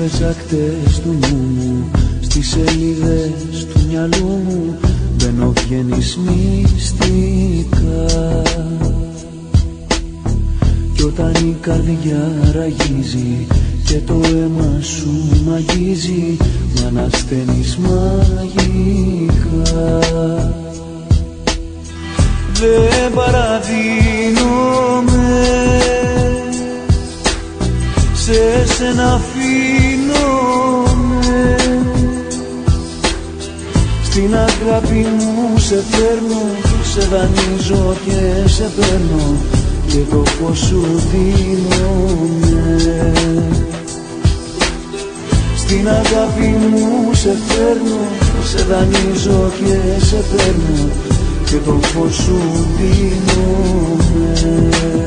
κρυφές ακτές του νου μου, στις σελίδες του μυαλού μου μπαίνω βγαίνεις μυστικά. Κι όταν η καρδιά ραγίζει και το αίμα σου μαγίζει, μ' ανασταίνεις μαγικά. Δεν παραδίνομαι, σε σένα αφήνομαι. Στην αγάπη μου σε φέρνω, σε δανείζω και σε παίρνω και το φως σου δίνομαι. Στην αγάπη μου σε φέρνω, σε δανείζω και σε παίρνω και το φως σου δίνομαι.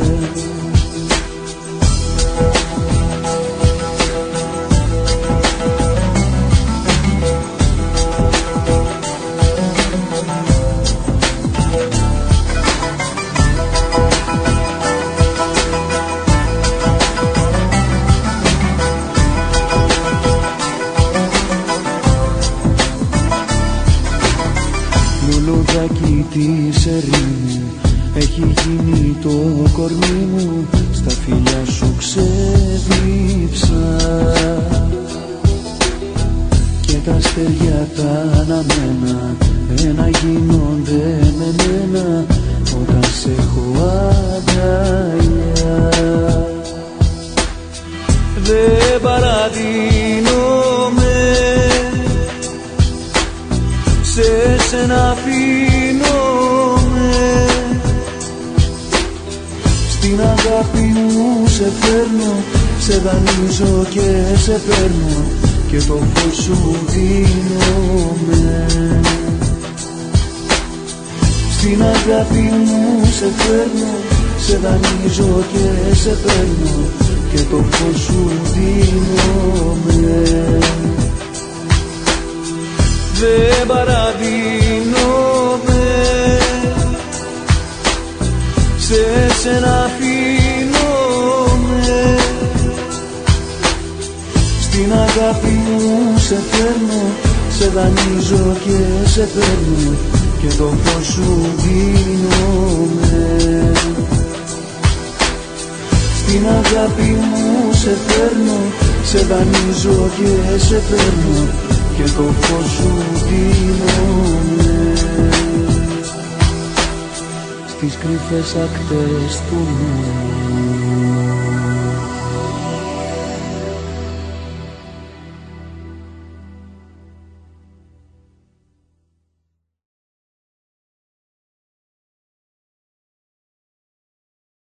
Λουλουδάκι της ερήμου έχει γίνει το κορμί μου, στα φιλιά σου ξεδίψα και τα αστέρια τα αναμένα ένα γίνονται με μένα όταν σε έχω αγκαλιά. Δεν παραδίνομαι, σε σένα αφήνομαι. Στην αγάπη μου σε φέρνω, σε δανείζω και σε παίρνω και το φως σου δίνομαι. Στην αγάπη μου σε φέρνω, σε δανείζω και σε παίρνω και το φως σου δίνομαι. Δεν παραδίνομαι, σε σένα αφήνομαι. Στην αγάπη μου σε φέρνω, σε δανείζω και σε παίρνω και το φως σου δίνομαι. Στην αγάπη μου σε φέρνω, σε δανείζω και σε παίρνω και το φως σου δίνομαι. Στις κρυφές ακτές του νου